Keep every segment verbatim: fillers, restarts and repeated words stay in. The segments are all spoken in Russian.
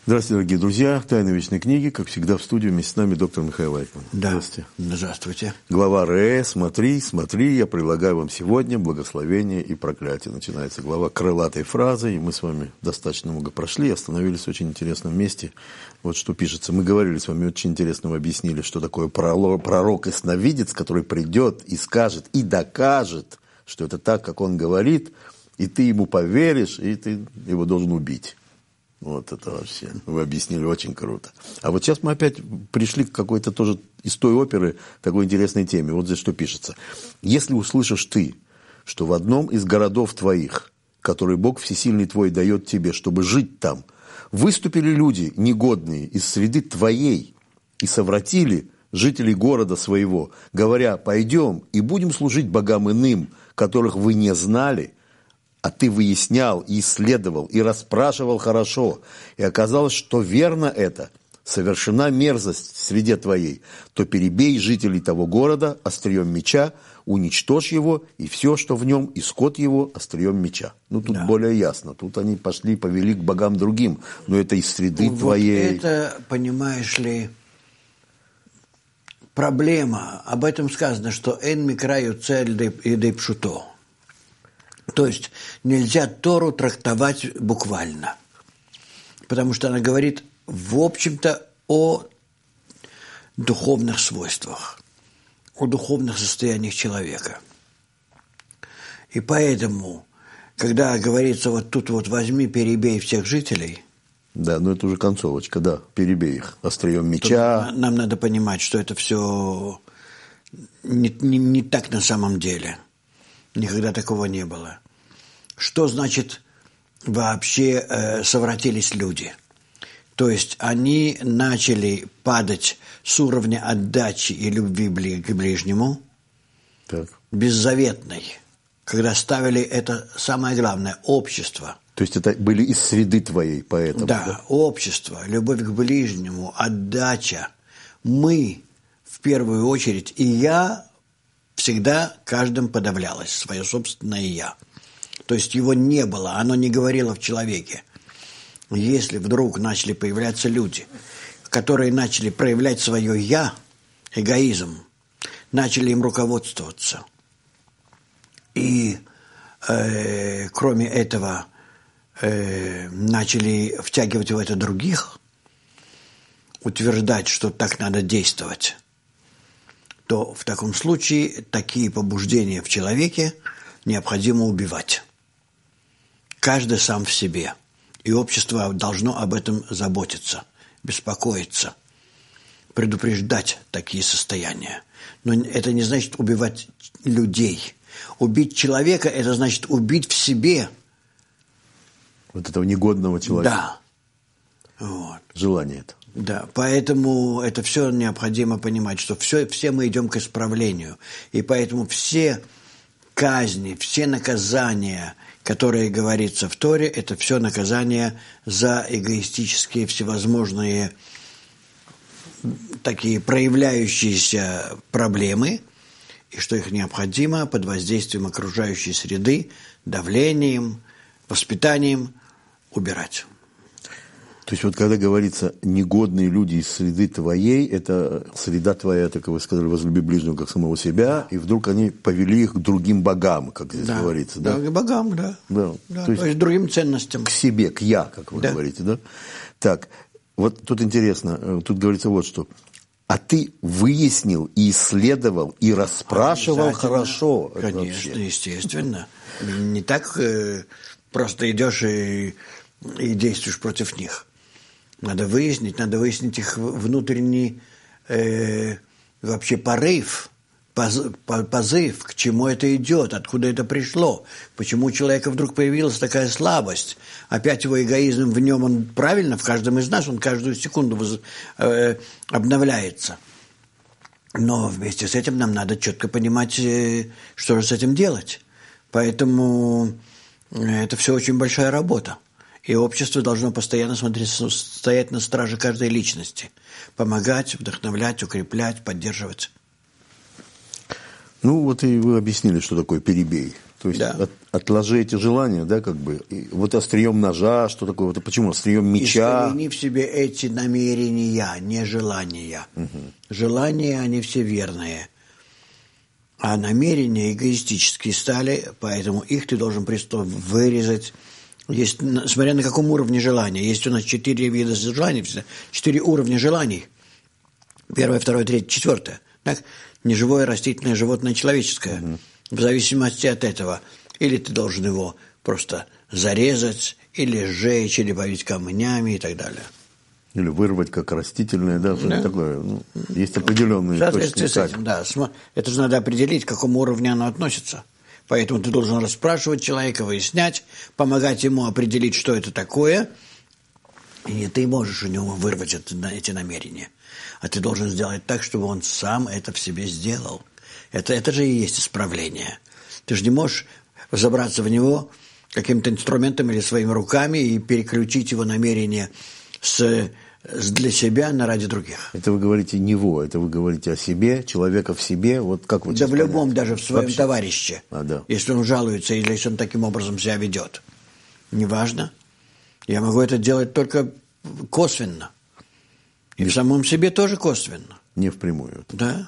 Здравствуйте, дорогие друзья. «Тайны вечной книги». Как всегда, в студии вместе с нами доктор Михаил Айтман. Да. Здравствуйте. Здравствуйте. Глава Ре. Смотри, смотри, я предлагаю вам сегодня благословение и проклятие. Начинается глава крылатой фразой. И мы с вами достаточно много прошли, остановились в очень интересном месте. Вот что пишется. Мы говорили с вами, очень интересно вы объяснили, что такое пророк и сновидец, который придет и скажет, и докажет, что это так, как он говорит, и ты ему поверишь, и ты его должен убить. Вот это вообще, вы объяснили очень круто. А вот сейчас мы опять пришли к какой-то тоже из той оперы такой интересной теме. Вот здесь что пишется. Если услышишь ты, что в одном из городов твоих, который Бог Всесильный твой дает тебе, чтобы жить там, выступили люди негодные из среды твоей и совратили жителей города своего, говоря, пойдем и будем служить богам иным, которых вы не знали, а ты выяснял и исследовал, и расспрашивал хорошо, и оказалось, что верно это, совершена мерзость в среде твоей, то перебей жителей того города острием меча, уничтожь его, и все, что в нем, и скот его острием меча. Ну, тут да. более ясно. Тут они пошли, повели к богам другим, но это из среды вот твоей. Это, понимаешь ли, проблема. Об этом сказано, что «эн микраю цель и дей пшуто». То есть нельзя Тору трактовать буквально, потому что она говорит, в общем-то, о духовных свойствах, о духовных состояниях человека. И поэтому, когда говорится, вот тут вот возьми, перебей всех жителей. Да, но это уже концовочка, да, перебей их острием меча. Нам надо понимать, что это все не, не, не так на самом деле. Никогда такого не было. Что значит вообще э, совратились люди? То есть они начали падать с уровня отдачи и любви к ближнему, так. беззаветной, когда ставили это самое главное – общество. То есть это были из среды твоей, поэтому. Да, да, общество, любовь к ближнему, отдача. Мы в первую очередь, и я всегда каждым подавлялось, свое собственное «я». То есть его не было, оно не говорило в человеке. Если вдруг начали появляться люди, которые начали проявлять свое «я», эгоизм, начали им руководствоваться, и э, кроме этого э, начали втягивать в это других, утверждать, что так надо действовать, то в таком случае такие побуждения в человеке необходимо убивать. Каждый сам в себе. И общество должно об этом заботиться, беспокоиться, предупреждать такие состояния. Но это не значит убивать людей. Убить человека – это значит убить в себе. Вот этого негодного человека. Да. Вот. Желание это. Да, поэтому это все необходимо понимать, что все, все мы идем к исправлению. И поэтому все казни, все наказания, которые говорится в Торе, это все наказания за эгоистические всевозможные такие проявляющиеся проблемы, и что их необходимо под воздействием окружающей среды, давлением, воспитанием убирать. То есть вот когда говорится «негодные люди из среды твоей», это среда твоя, так как вы сказали, возлюби ближнего как самого себя, и вдруг они повели их к другим богам, как здесь да, говорится. Да, да, к богам, да. да. да то, есть то есть другим ценностям. К себе, к «я», как вы да. говорите, да? Так, вот тут интересно, тут говорится вот что. А ты выяснил и исследовал, и расспрашивал хорошо. Конечно, естественно. Не так э, просто идешь и, и действуешь против них. Надо выяснить, надо выяснить их внутренний э, вообще порыв, позыв, позыв, к чему это идет, откуда это пришло, почему у человека вдруг появилась такая слабость. Опять его эгоизм в нем, он правильно, в каждом из нас, он каждую секунду воз, э, обновляется. Но вместе с этим нам надо четко понимать, э, что же с этим делать. Поэтому это все очень большая работа. И общество должно постоянно смотреть, стоять на страже каждой личности, помогать, вдохновлять, укреплять, поддерживать. Ну, вот и вы объяснили, что такое перебей. То есть да. от, отложи эти желания, да, как бы. И вот острием ножа, что такое? Вот, почему острием меча? Искорени в себе эти намерения, не желания. Угу. Желания, они все верные. А намерения эгоистические стали, поэтому их ты должен просто вырезать. Есть, смотря на каком уровне желания. Есть у нас четыре вида желаний, четыре уровня желаний. Первое, второе, третье, четвертое. Так? Неживое, растительное, животное, человеческое. Угу. В зависимости от этого. Или ты должен его просто зарезать, или сжечь, или побить камнями и так далее. Или вырвать как растительное, да, что-то да. такое. Ну, есть определенные точки. С этим, да. Это же надо определить, к какому уровню оно относится. Поэтому ты должен расспрашивать человека, выяснять, помогать ему определить, что это такое. И ты можешь у него вырвать это, эти намерения. А ты должен сделать так, чтобы он сам это в себе сделал. Это, это же и есть исправление. Ты же не можешь забраться в него каким-то инструментом или своими руками и переключить его намерение с, с для себя на ради других. Это вы говорите него, это вы говорите о себе, человека в себе, вот как вы... Да в любом, даже в своем Вообще? товарище. А, да. Если он жалуется или если он таким образом себя ведет. Неважно. Я могу это делать только косвенно. И в самом себе тоже косвенно. Не впрямую. Да.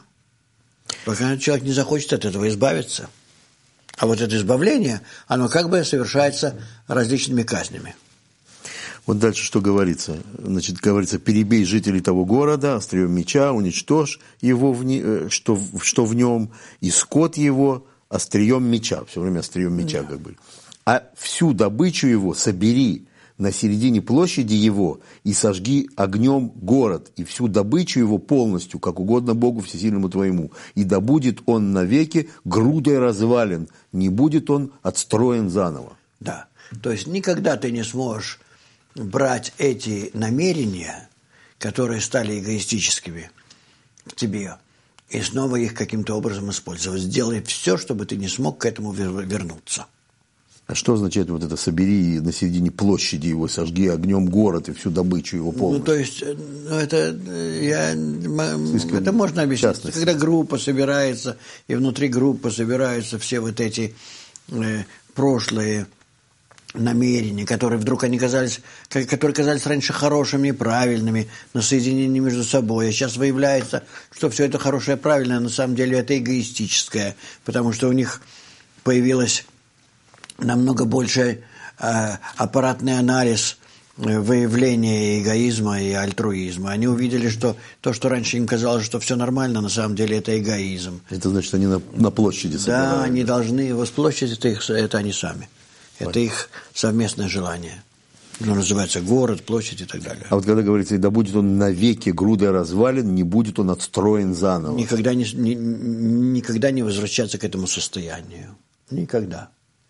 Пока человек не захочет от этого избавиться. А вот это избавление, оно как бы совершается различными казнями. Вот дальше что говорится? Значит, говорится, перебей жителей того города, острием меча, уничтожь его, в не, что, что в нем, и скот его острием меча. Все время острием меча, да. как бы. А всю добычу его собери на середине площади его и сожги огнем город, и всю добычу его полностью, как угодно Богу Всесильному твоему. И да будет он навеки грудой развален, не будет он отстроен заново. Да, то есть никогда ты не сможешь брать эти намерения, которые стали эгоистическими к тебе, и снова их каким-то образом использовать. Сделай все, чтобы ты не смог к этому вернуться. А что означает вот это «собери на середине площади его, сожги огнем город и всю добычу его полностью»? Ну, то есть, ну, это, я, это можно объяснить. Когда группа собирается, и внутри группы собираются все вот эти э, прошлые намерения, которые вдруг они казались, которые казались раньше хорошими и правильными, на соединении между собой. А сейчас выявляется, что все это хорошее и правильное, на самом деле это эгоистическое, потому что у них появилось намного больше э, аппаратный анализ выявления эгоизма и альтруизма. Они увидели, что то, что раньше им казалось, что все нормально, на самом деле это эгоизм. Это значит, они на, на площади собирают. Да, они должны его с площади, это, их, это они сами. Это их совместное желание. Оно называется город, площадь и так далее. А вот когда говорится, да будет он навеки грудой развален, не будет он отстроен заново. Никогда не, ни, никогда не возвращаться к этому состоянию. Никогда.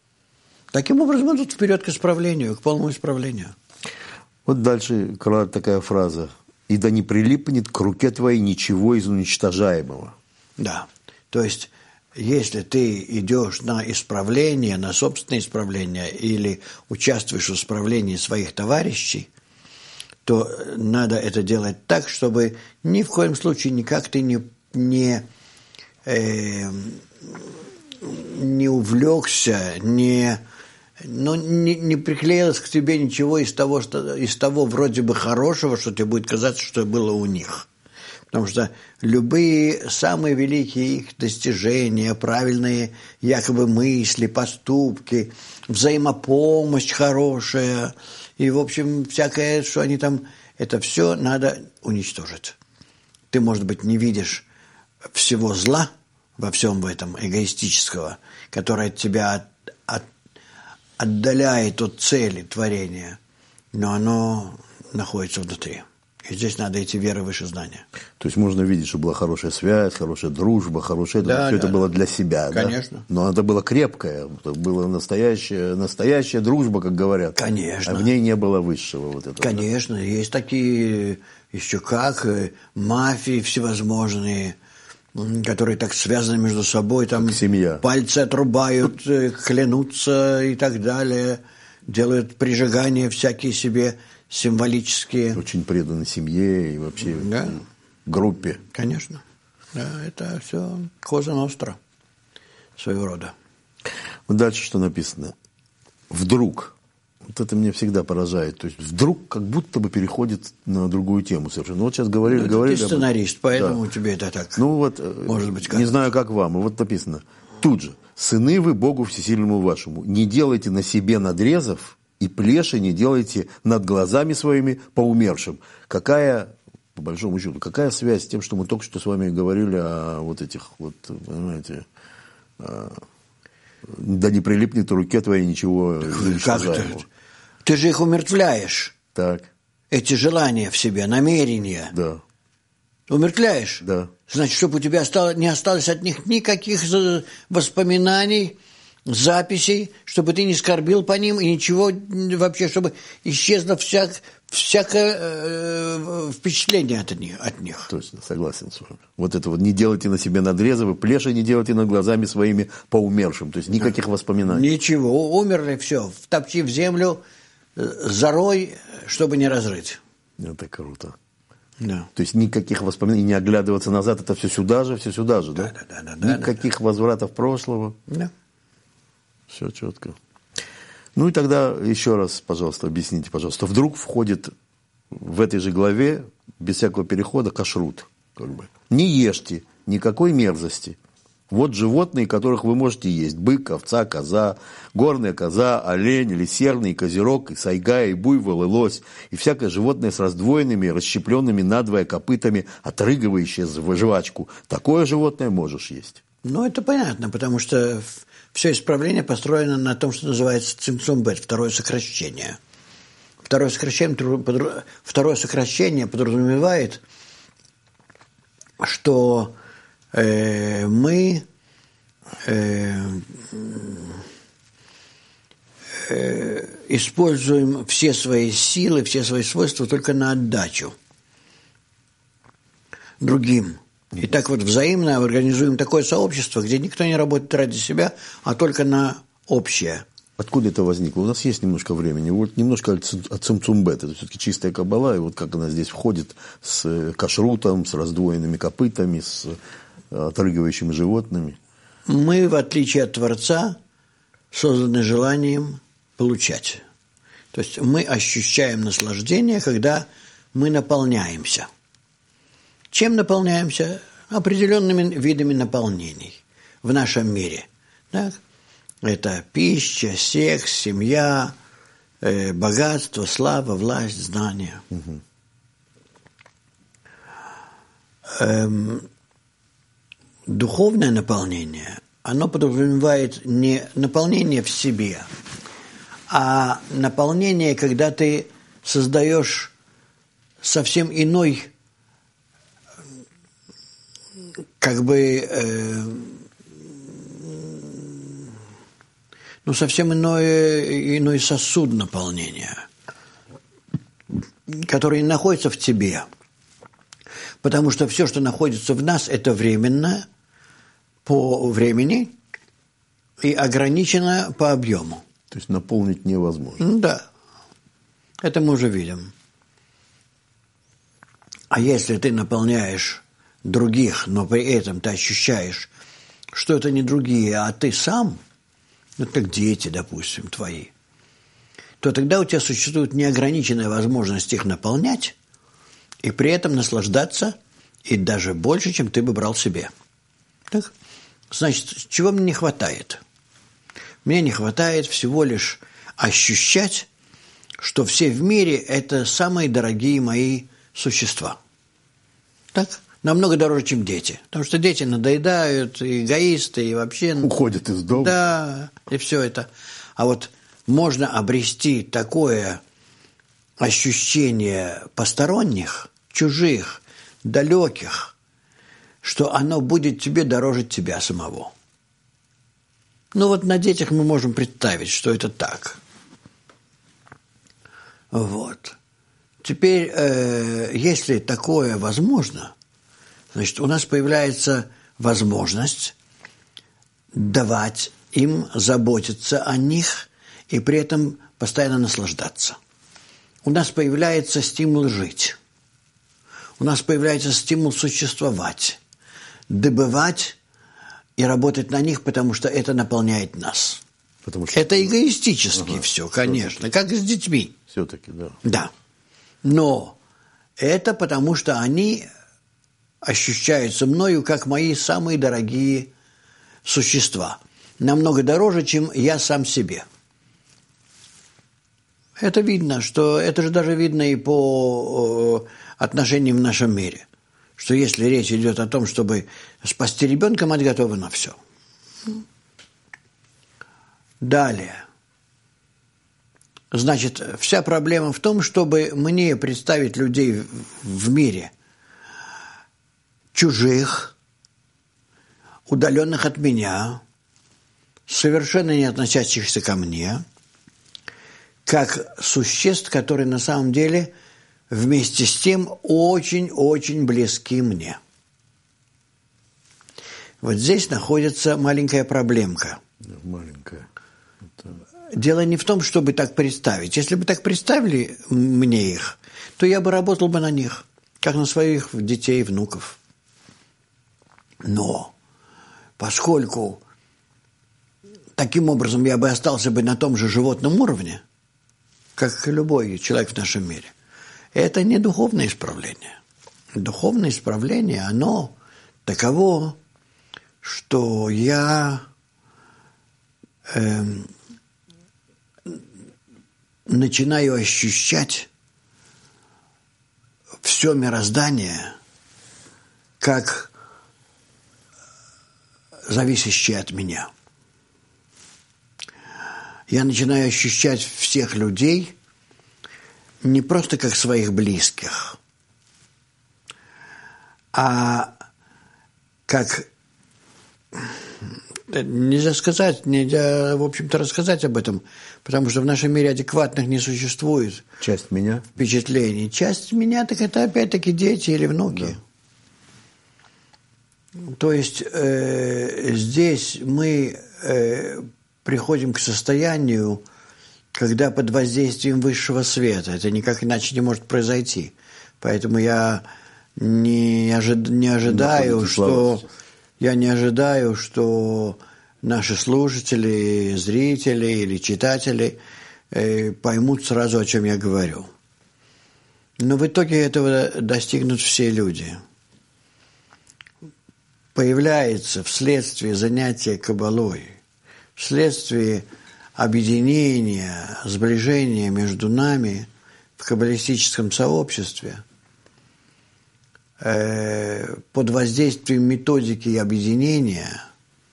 Таким образом, идут вперед к исправлению, к полному исправлению. Вот дальше такая фраза. «И да не прилипнет к руке твоей ничего из уничтожаемого». Да, то есть, если ты идешь на исправление, на собственное исправление или участвуешь в исправлении своих товарищей, то надо это делать так, чтобы ни в коем случае никак ты не, не, э, не увлекся, не... Но не, не приклеилось к тебе ничего из того, что, из того вроде бы хорошего, что тебе будет казаться, что было у них. Потому что любые самые великие их достижения, правильные якобы мысли, поступки, взаимопомощь хорошая, и, в общем, всякое, что они там, это все надо уничтожить. Ты, может быть, не видишь всего зла во всем в этом эгоистического, которое от тебя от, от отдаляет от цели творения, но оно находится внутри. И здесь надо идти верой выше знания. То есть можно видеть, что была хорошая связь, хорошая дружба, хорошая... Да, все да, это да. было для себя, Конечно. Да? Но это было крепкое, это была настоящая, настоящая дружба, как говорят. Конечно. А в ней не было высшего вот этого. Конечно. Да? Есть такие еще как мафии всевозможные, которые так связаны между собой, там семья. Пальцы отрубают, клянутся и так далее, делают прижигания всякие себе символические. Очень преданы семье и вообще да. группе. Конечно. Да, это все коза ностра своего рода. Вот дальше что написано? Вдруг. Вот это меня всегда поражает. То есть вдруг как будто бы переходит на другую тему совершенно. Ну, вот сейчас говорили, ну, говорили. Ты сценарист, об... поэтому да. тебе это так. Ну вот, может быть, как не знаю, как вам. Вот написано. Тут же. Сыны вы Богу всесильному вашему. Не делайте на себе надрезов и плеши не делайте над глазами своими по умершим. Какая, по большому счету, какая связь с тем, что мы только что с вами говорили о вот этих вот, понимаете, да не прилипнет к руке твоей ничего уничтожаемого. Ты же их умертвляешь. Так. Эти желания в себе, намерения. Да. Умертвляешь? Да. Значит, чтобы у тебя осталось, не осталось от них никаких воспоминаний, записей, чтобы ты не скорбил по ним и ничего вообще, чтобы исчезло всяк, всякое э, впечатление от них, от них. Точно, согласен с вами. Вот это вот не делайте на себе надрезы, вы плеши не делайте над глазами своими по умершим. То есть никаких да. воспоминаний. Ничего, умерли, все, втопчи в землю, зарой, чтобы не разрыть. Это круто. Да. То есть никаких воспоминаний, не оглядываться назад, это все сюда же, все сюда же, да? Да, да, да, да никаких да, возвратов прошлого. Да. Все четко. Ну и тогда еще раз, пожалуйста, объясните, пожалуйста. Вдруг входит в этой же главе, без всякого перехода, кашрут. Как бы. Не ешьте никакой мерзости. Вот животные, которых вы можете есть. Бык, овца, коза, горная коза, олень или серный, и козерог, и сайга, и буйвол, и лось. И всякое животное с раздвоенными, расщепленными надвое копытами, отрыгивающее жвачку. Такое животное можешь есть. Ну, это понятно, потому что все исправление построено на том, что называется цимцум бет, второе сокращение. Второе сокращение, второе сокращение подразумевает, что э, мы э, э, используем все свои силы, все свои свойства только на отдачу другим. И так вот взаимно организуем такое сообщество, где никто не работает ради себя, а только на общее. Откуда это возникло? У нас есть немножко времени. Вот немножко от цимцум-бет. Это все-таки чистая каббала, и вот как она здесь входит с кашрутом, с раздвоенными копытами, с отрыгивающими животными. Мы, в отличие от Творца, созданы желанием получать. То есть мы ощущаем наслаждение, когда мы наполняемся. Чем наполняемся? Определенными видами наполнений в нашем мире. Так? Это пища, секс, семья, э, богатство, слава, власть, знания. Угу. Эм, духовное наполнение, оно подразумевает не наполнение в себе, а наполнение, когда ты создаешь совсем иной как бы, э, ну, совсем иной, иной сосуд наполнения, который находится в тебе. Потому что все, что находится в нас, это временно по времени и ограничено по объему. То есть наполнить невозможно. Да. Это мы уже видим. А если ты наполняешь других, но при этом ты ощущаешь, что это не другие, а ты сам, ну, как дети, допустим, твои, то тогда у тебя существует неограниченная возможность их наполнять и при этом наслаждаться и даже больше, чем ты бы брал себе. Так? Значит, чего мне не хватает? Мне не хватает всего лишь ощущать, что все в мире – это самые дорогие мои существа. Так? Намного дороже, чем дети. Потому что дети надоедают, и эгоисты, и вообще... Уходят из дома. Да, и все это. А вот можно обрести такое ощущение посторонних, чужих, далеких, что оно будет тебе дороже тебя самого. Ну вот на детях мы можем представить, что это так. Вот. Теперь, э, если такое возможно, значит, у нас появляется возможность давать им, заботиться о них и при этом постоянно наслаждаться. У нас появляется стимул жить. У нас появляется стимул существовать, добывать и работать на них, потому что это наполняет нас. Потому что... Это эгоистически ага, все, конечно, все-таки. как и с детьми. Все-таки, да. Да. Но это потому, что они ощущаются мною как мои самые дорогие существа. Намного дороже, чем я сам себе. Это видно, что это же даже видно и по отношениям в нашем мире. Что если речь идет о том, чтобы спасти ребенка, мать готова на все. Далее. Значит, вся проблема в том, чтобы мне представить людей в мире чужих, удаленных от меня, совершенно не относящихся ко мне, как существ, которые на самом деле вместе с тем очень-очень близки мне. Вот здесь находится маленькая проблемка. Маленькая. Это... Дело не в том, чтобы так представить. Если бы так представили мне их, то я бы работал бы на них, как на своих детей, внуков. Но поскольку таким образом я бы остался бы на том же животном уровне, как и любой человек в нашем мире, это не духовное исправление. Духовное исправление, оно таково, что я э, начинаю ощущать все мироздание как зависящее от меня. Я начинаю ощущать всех людей не просто как своих близких, а как... Нельзя сказать, нельзя, в общем-то, рассказать об этом, потому что в нашем мире адекватных не существует. Часть меня? Впечатлений. Часть меня, так это опять-таки дети или внуки. Да. То есть э, здесь мы э, приходим к состоянию, когда под воздействием высшего света. Это никак иначе не может произойти. Поэтому я не, ожид, не ожидаю, что... Я не ожидаю, что наши слушатели, зрители или читатели э, поймут сразу, о чем я говорю. Но в итоге этого достигнут все люди. Появляется вследствие занятия каббалой, вследствие объединения, сближения между нами в каббалистическом сообществе, под воздействием методики объединения,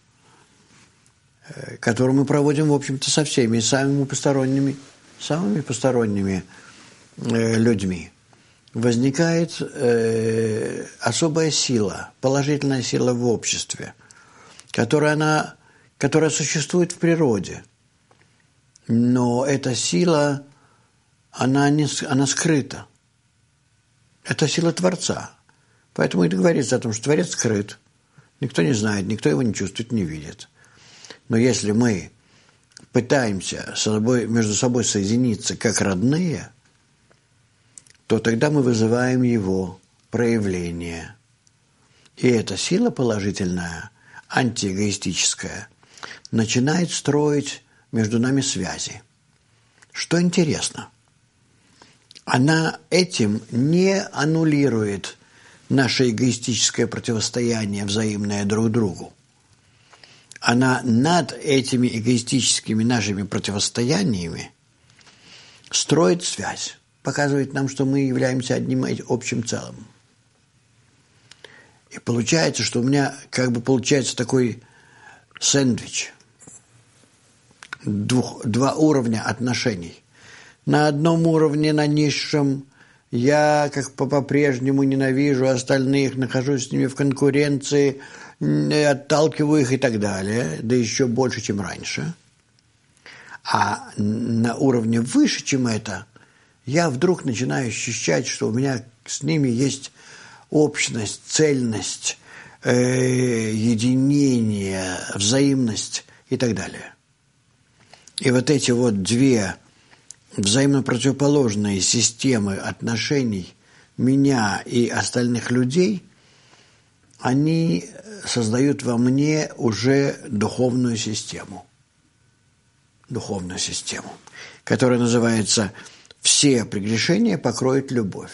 которую мы проводим, в общем-то, со всеми самыми посторонними, самыми посторонними людьми, возникает особая сила, положительная сила в обществе, которая, она, которая существует в природе. Но эта сила, она, не, она скрыта. Это сила Творца. Поэтому и говорится о том, что Творец скрыт. Никто не знает, никто его не чувствует, не видит. Но если мы пытаемся собой, между собой соединиться как родные, то тогда мы вызываем его проявление. И эта сила положительная, антиэгоистическая, начинает строить между нами связи. Что интересно, она этим не аннулирует наше эгоистическое противостояние, взаимное друг другу. Она над этими эгоистическими нашими противостояниями строит связь, показывает нам, что мы являемся одним общим целым. И получается, что у меня как бы получается такой сэндвич, двух, два уровня отношений. На одном уровне, на низшем, я как по-прежнему ненавижу остальных, нахожусь с ними в конкуренции, отталкиваю их и так далее, да еще больше, чем раньше. А на уровне выше, чем это, я вдруг начинаю ощущать, что у меня с ними есть общность, цельность, э, единение, взаимность и так далее. И вот эти вот две взаимно противоположные системы отношений меня и остальных людей, они создают во мне уже духовную систему. Духовную систему, которая называется «Все прегрешения покроет любовь».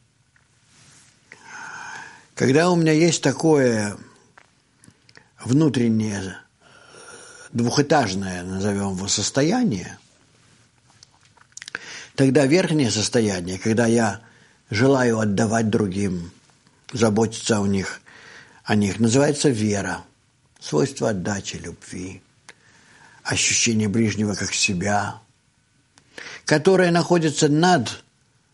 Когда у меня есть такое внутреннее двухэтажное, назовем его, состояние, тогда верхнее состояние, когда я желаю отдавать другим, заботиться о них, о них, называется вера, свойство отдачи, любви, ощущение ближнего как себя, которое находится над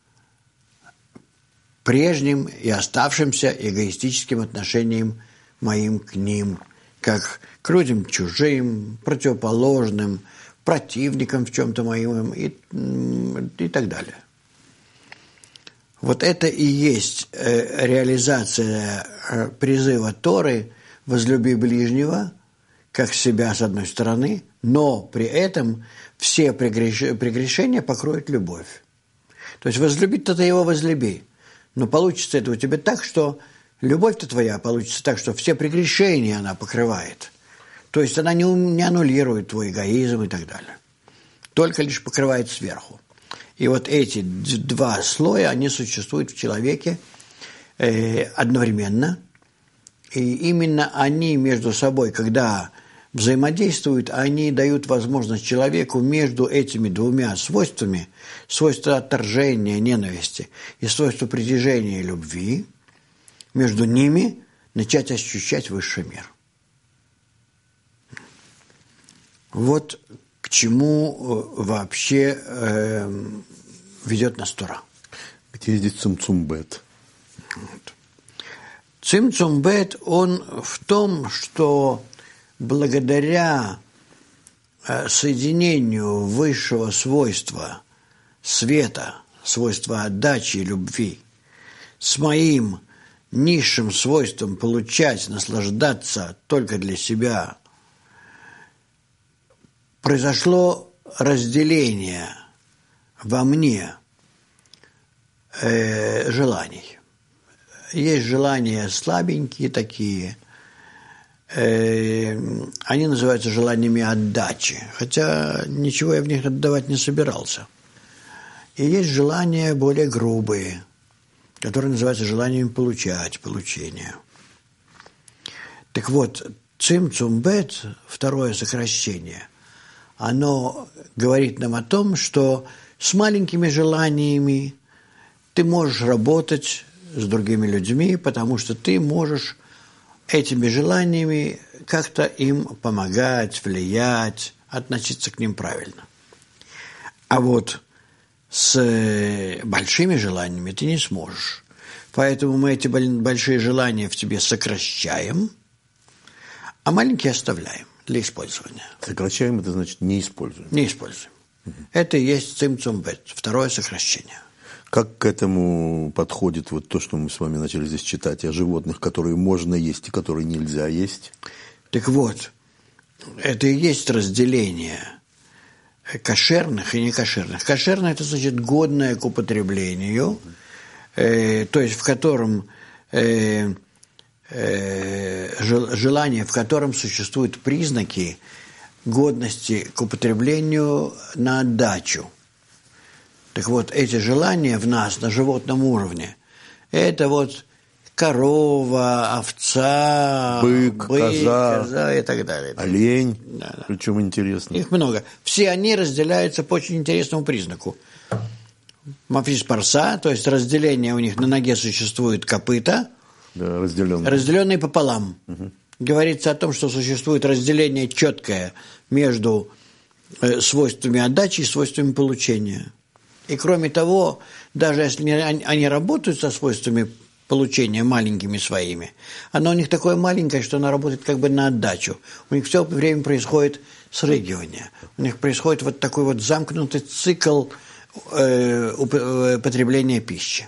прежним и оставшимся эгоистическим отношением моим к ним, как к людям чужим, противоположным, противникам в чем-то моим и, и так далее. Вот это и есть реализация призыва Торы «возлюби ближнего, как себя с одной стороны, но при этом все прегрешения покроет любовь». То есть возлюбить-то ты его возлюби, но получится это у тебя так, что любовь-то твоя получится так, что все прегрешения она покрывает. То есть она не, не аннулирует твой эгоизм и так далее. Только лишь покрывает сверху. И вот эти два слоя, они существуют в человеке э, одновременно. И именно они между собой, когда взаимодействуют, они дают возможность человеку между этими двумя свойствами, свойство отторжения, ненависти и свойство притяжения и любви, между ними начать ощущать высший мир. Вот к чему вообще э, ведет нас Тора. Где здесь цимцум-бет? Вот. Цимцум-бет, он в том, что благодаря соединению высшего свойства света, свойства отдачи и любви, с моим низшим свойством получать, наслаждаться только для себя, произошло разделение во мне э, желаний. Есть желания слабенькие такие, они называются желаниями отдачи, хотя ничего я в них отдавать не собирался. И есть желания более грубые, которые называются желаниями получать, получения. Так вот, цимцум-бет, второе сокращение, оно говорит нам о том, что с маленькими желаниями ты можешь работать с другими людьми, потому что ты можешь этими желаниями как-то им помогать, влиять, относиться к ним правильно. А вот с большими желаниями ты не сможешь. Поэтому мы эти большие желания в тебе сокращаем, а маленькие оставляем для использования. Сокращаем, это значит не используем. Не используем. Угу. Это и есть цимцум-бет, второе сокращение. Как к этому подходит вот то, что мы с вами начали здесь читать, о животных, которые можно есть и которые нельзя есть? Так вот, это и есть разделение кошерных и некошерных. Кошерное – это значит годное к употреблению, э, то есть в котором э, э, желание, в котором существуют признаки годности к употреблению на отдачу. Так вот, эти желания в нас на животном уровне – это вот корова, овца, бык, бык коза, коза и так далее. олень, да, да. Причем интересно. Их много. Все они разделяются по очень интересному признаку. Мафис парса, то есть разделение у них на ноге существует копыта, да, разделенные. разделенные пополам. Угу. Говорится о том, что существует разделение четкое между свойствами отдачи и свойствами получения. И кроме того, даже если они работают со свойствами получения маленькими своими, оно у них такое маленькое, что оно работает как бы на отдачу. У них все время происходит срыгивание. У них происходит вот такой вот замкнутый цикл э, употребления пищи.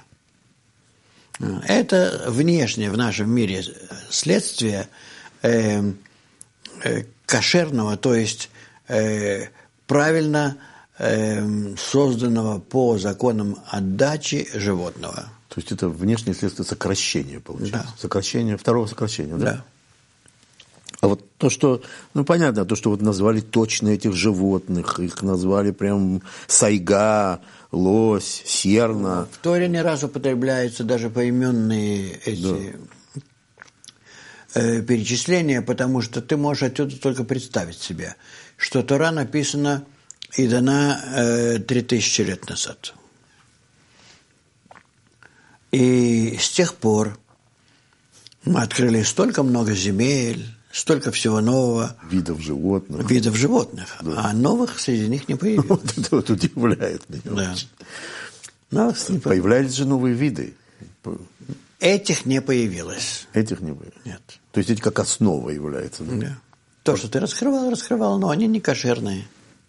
Это внешнее в нашем мире следствие э, э, кошерного, то есть э, правильно э, созданного по законам отдачи животного. То есть это внешнее следствие сокращения, получается. Да. Сокращение, второго сокращения, да? Да. А вот то, что, ну, понятно, то, что вот назвали точно этих животных, их назвали прям сайга, лось, серна. В Торе не раз употребляются даже поименные эти да. э, перечисления, потому что ты можешь отсюда только представить себе, что Тора написана и дана э, три тысячи лет назад. И с тех пор мы открыли столько много земель, столько всего нового. Видов животных. Видов животных. Да. А новых среди них не появилось. Вот это вот удивляет меня. Да. Новых не появлялись же новые виды. Этих не появилось. Этих не появилось? Нет. То есть эти как основа являются? Да. Да. То, что ты раскрывал, раскрывал, но они не кошерные.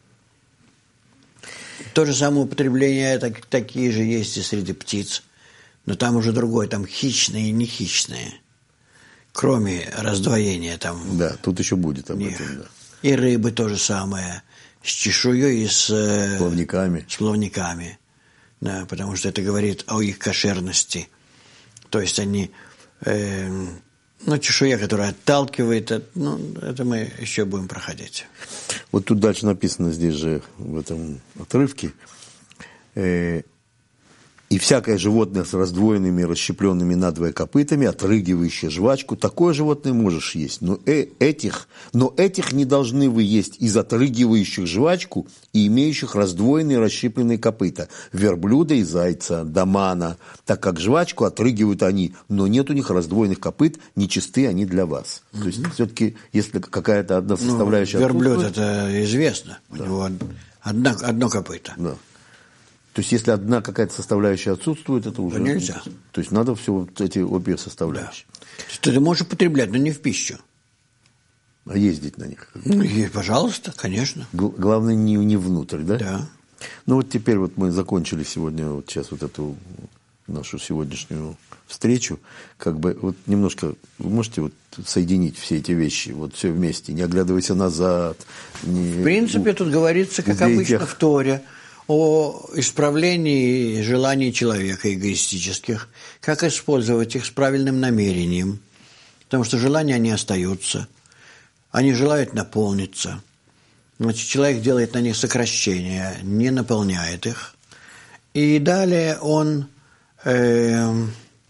То же самое употребление, так, такие же есть и среди птиц. Но там уже другое, там хищные и не хищные. Кроме раздвоения там. Да, тут еще будет об них. этом, да. И рыбы то же самое. С чешуей и с... Плавниками. С плавниками. Да, потому что это говорит о их кошерности. То есть они... Э, ну, чешуя, которая отталкивает, ну, это мы еще будем проходить. Вот тут дальше написано здесь же, в этом отрывке, э, и всякое животное с раздвоенными, расщепленными надвое копытами, отрыгивающее жвачку, такое животное можешь есть. Но, э, этих, но этих не должны вы есть из отрыгивающих жвачку и имеющих раздвоенные, расщепленные копыта. Верблюда и зайца, домана, так как жвачку отрыгивают они, но нет у них раздвоенных копыт, нечисты они для вас. Mm-hmm. То есть, все-таки, если какая-то одна составляющая... Ну, верблюд, это известно. Да. У него одно, одно копыто. Да. То есть, если одна какая-то составляющая отсутствует, это уже... То нельзя. То есть, надо все вот эти обе составляющие. Да. То есть, ты можешь употреблять, но не в пищу. А ездить на них? Ну, и, пожалуйста, конечно. Г- главное, не, не внутрь, да? Да. Ну, вот теперь вот мы закончили сегодня, вот сейчас вот эту нашу сегодняшнюю встречу. Как бы вот немножко, вы можете вот соединить все эти вещи, вот все вместе, не оглядывайся назад. Не, в принципе, у, тут говорится, как обычно тех... в Торе, о исправлении желаний человека эгоистических, как использовать их с правильным намерением, потому что желания, они остаются, они желают наполниться. Значит, человек делает на них сокращение, не наполняет их, и далее он э,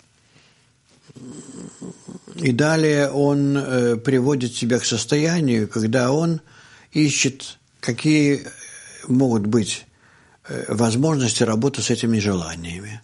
и далее он э, приводит себя к состоянию, когда он ищет, какие могут быть возможности работы с этими желаниями.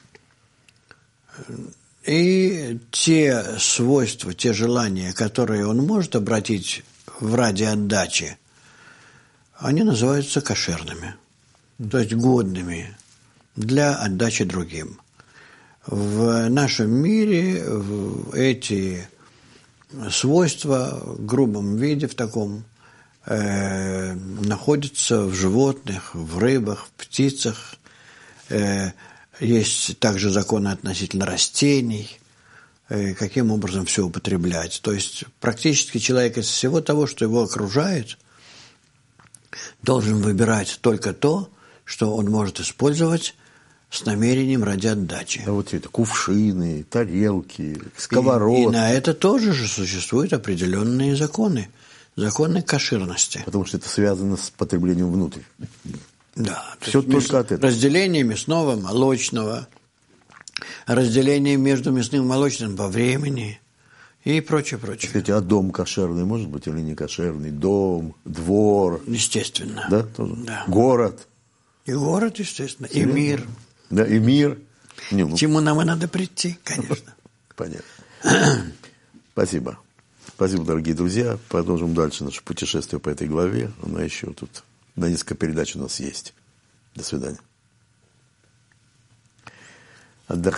И те свойства, те желания, которые он может обратить в ради отдачи, они называются кошерными, то есть годными для отдачи другим. В нашем мире эти свойства в грубом виде, в таком, Э, находится в животных, в рыбах, в птицах. Э, есть также законы относительно растений, э, каким образом все употреблять. То есть практически человек из всего того, что его окружает, должен выбирать только то, что он может использовать с намерением ради отдачи. А вот это кувшины, тарелки, сковородки. И, и на это тоже же существуют определенные законы. Законы кошерности. Потому что это связано с потреблением внутрь. Да. Все только мяс... от этого. Разделение мясного, молочного, разделение между мясным и молочным по времени и прочее, прочее. Кстати, а дом кошерный может быть или не кошерный? Дом, двор. Естественно. Да, тоже? Да. Город. И город, естественно. И мир. Да, и мир. Не, ну... К чему нам и надо прийти, конечно. Понятно. Спасибо. Спасибо, дорогие друзья. Продолжим дальше наше путешествие по этой главе. Она еще тут на несколько передач у нас есть. До свидания. Отдохните.